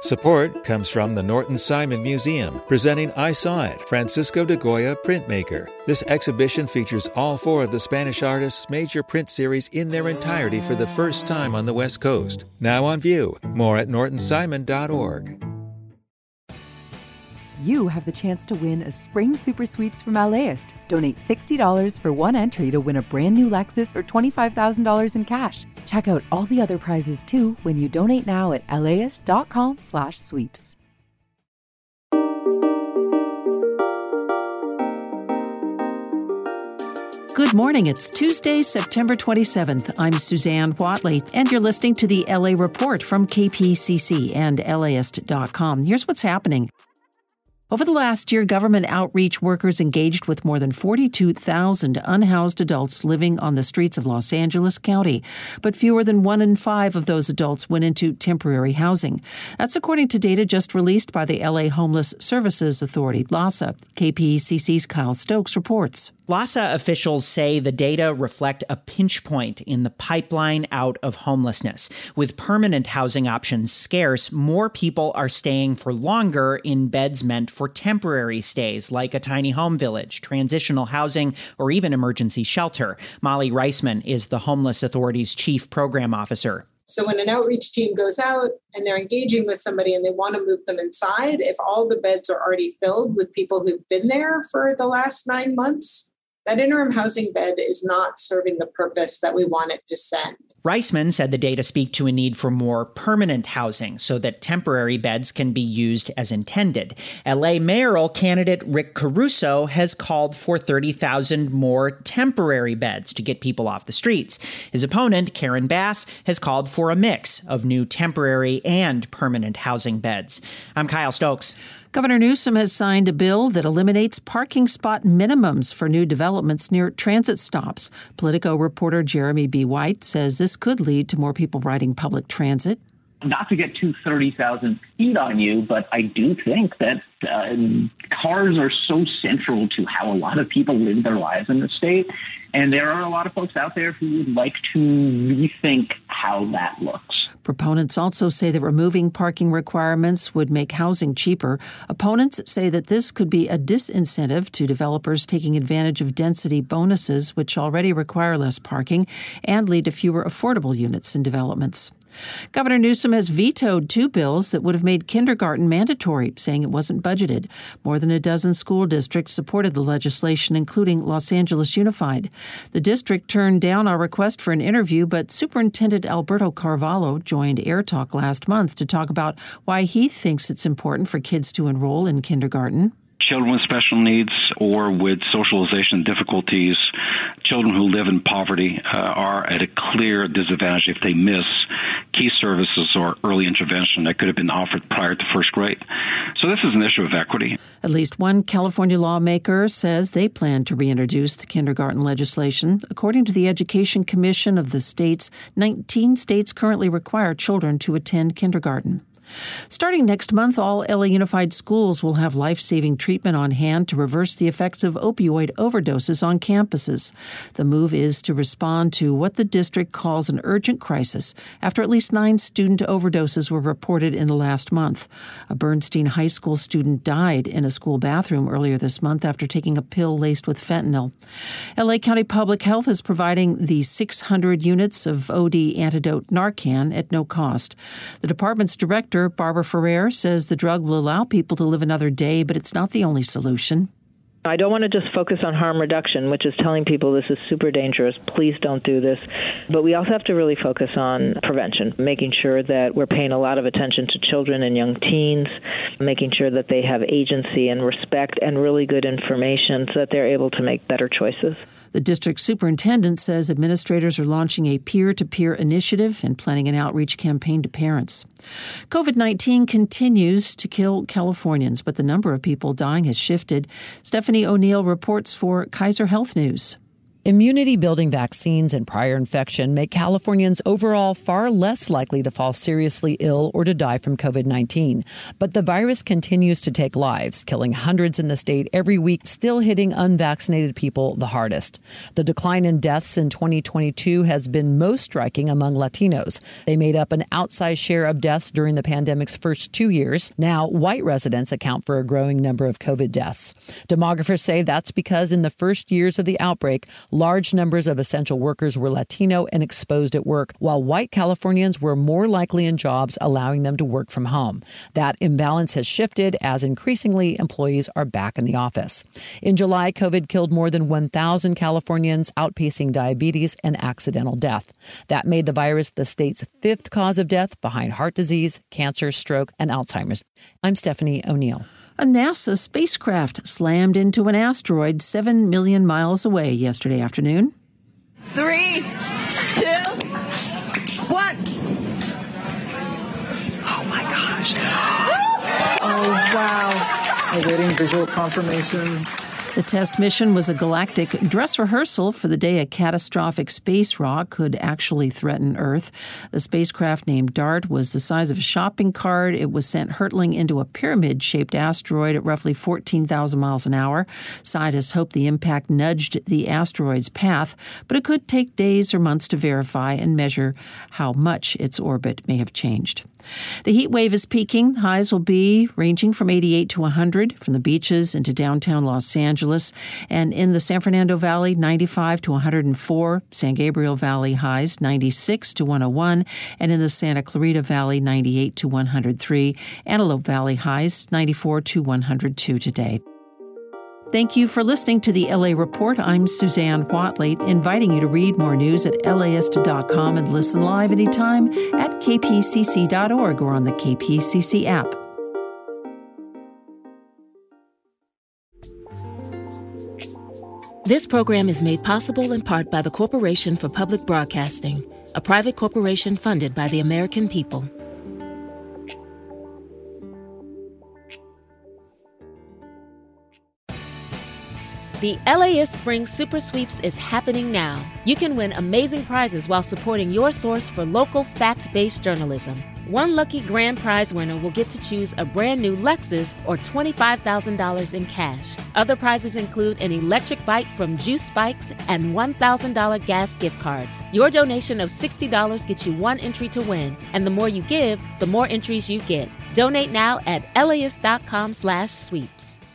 Support comes from the Norton Simon Museum, presenting I Saw It, Francisco de Goya Printmaker. This exhibition features all 4 of the Spanish artist's major print series in their entirety for the first time on the West Coast. Now on view. More at nortonsimon.org. You have the chance to win a Spring Super Sweeps from LAist. Donate $60 for one entry to win a brand new Lexus or $25,000 in cash. Check out all the other prizes too when you donate now at laist.com/sweeps. Good morning. It's Tuesday, September 27th. I'm Suzanne Watley, and you're listening to the LA Report from KPCC and LAist.com. Here's what's happening. Over the last year, government outreach workers engaged with more than 42,000 unhoused adults living on the streets of Los Angeles County, but fewer than 1 in 5 of those adults went into temporary housing. That's according to data just released by the LA Homeless Services Authority, LHSA. KPCC's Kyle Stokes reports. LHSA officials say the data reflect a pinch point in the pipeline out of homelessness. With permanent housing options scarce, more people are staying for longer in beds meant for temporary stays, like a tiny home village, transitional housing, or even emergency shelter. Molly Reisman is the Homeless Authority's chief program officer. So when an outreach team goes out and they're engaging with somebody and they want to move them inside, if all the beds are already filled with people who've been there for the last 9 months, that interim housing bed is not serving the purpose that we want it to send. Reisman said the data speak to a need for more permanent housing so that temporary beds can be used as intended. LA mayoral candidate Rick Caruso has called for 30,000 more temporary beds to get people off the streets. His opponent, Karen Bass, has called for a mix of new temporary and permanent housing beds. I'm Kyle Stokes. Governor Newsom has signed a bill that eliminates parking spot minimums for new developments near transit stops. Politico reporter Jeremy B. White says this could lead to more people riding public transit. Not to get to 30,000 feet on you, but I do think that cars are so central to how a lot of people live their lives in the state. And there are a lot of folks out there who would like to rethink how that looks. Proponents also say that removing parking requirements would make housing cheaper. Opponents say that this could be a disincentive to developers taking advantage of density bonuses, which already require less parking, and lead to fewer affordable units in developments. Governor Newsom has vetoed 2 bills that would have made kindergarten mandatory, saying it wasn't budgeted. More than a dozen school districts supported the legislation, including Los Angeles Unified. The district turned down our request for an interview, but Superintendent Alberto Carvalho joined Air Talk last month to talk about why he thinks it's important for kids to enroll in kindergarten. Children with special needs or with socialization difficulties, children who live in poverty are at a clear disadvantage if they miss key services or early intervention that could have been offered prior to first grade. So this is an issue of equity. At least one California lawmaker says they plan to reintroduce the kindergarten legislation. According to the Education Commission of the states, 19 states currently require children to attend kindergarten. Starting next month, all LA Unified schools will have life-saving treatment on hand to reverse the effects of opioid overdoses on campuses. The move is to respond to what the district calls an urgent crisis after at least 9 student overdoses were reported in the last month. A Bernstein High School student died in a school bathroom earlier this month after taking a pill laced with fentanyl. LA County Public Health is providing the 600 units of OD antidote Narcan at no cost. The department's director, Barbara Ferrer, says the drug will allow people to live another day, but it's not the only solution. I don't want to just focus on harm reduction, which is telling people this is super dangerous, please don't do this. But we also have to really focus on prevention, making sure that we're paying a lot of attention to children and young teens, making sure that they have agency and respect and really good information so that they're able to make better choices. The district superintendent says administrators are launching a peer-to-peer initiative and planning an outreach campaign to parents. COVID-19 continues to kill Californians, but the number of people dying has shifted. Stephanie O'Neill reports for Kaiser Health News. Immunity-building vaccines and prior infection make Californians overall far less likely to fall seriously ill or to die from COVID-19. But the virus continues to take lives, killing hundreds in the state every week, still hitting unvaccinated people the hardest. The decline in deaths in 2022 has been most striking among Latinos. They made up an outsized share of deaths during the pandemic's first 2 years. Now, white residents account for a growing number of COVID deaths. Demographers say that's because in the first years of the outbreak, large numbers of essential workers were Latino and exposed at work, while white Californians were more likely in jobs allowing them to work from home. That imbalance has shifted as increasingly employees are back in the office. In July, COVID killed more than 1,000 Californians, outpacing diabetes and accidental death. That made the virus the state's fifth cause of death behind heart disease, cancer, stroke, and Alzheimer's. I'm Stephanie O'Neill. A NASA spacecraft slammed into an asteroid 7 million miles away yesterday afternoon. 3, 2, 1. Oh my gosh. Oh, wow. Awaiting visual confirmation. The test mission was a galactic dress rehearsal for the day a catastrophic space rock could actually threaten Earth. The spacecraft named DART was the size of a shopping cart. It was sent hurtling into a pyramid-shaped asteroid at roughly 14,000 miles an hour. Scientists hope the impact nudged the asteroid's path, but it could take days or months to verify and measure how much its orbit may have changed. The heat wave is peaking. Highs will be ranging from 88 to 100 from the beaches into downtown Los Angeles. And in the San Fernando Valley, 95 to 104. San Gabriel Valley highs 96 to 101. And in the Santa Clarita Valley, 98 to 103. Antelope Valley highs 94 to 102 today. Thank you for listening to the LA Report. I'm Suzanne Whatley, inviting you to read more news at laist.com and listen live anytime at kpcc.org or on the KPCC app. This program is made possible in part by the Corporation for Public Broadcasting, a private corporation funded by the American people. The LAist Spring Super Sweeps is happening now. You can win amazing prizes while supporting your source for local fact-based journalism. One lucky grand prize winner will get to choose a brand new Lexus or $25,000 in cash. Other prizes include an electric bike from Juice Bikes and $1,000 gas gift cards. Your donation of $60 gets you one entry to win, and the more you give, the more entries you get. Donate now at laist.com/sweeps.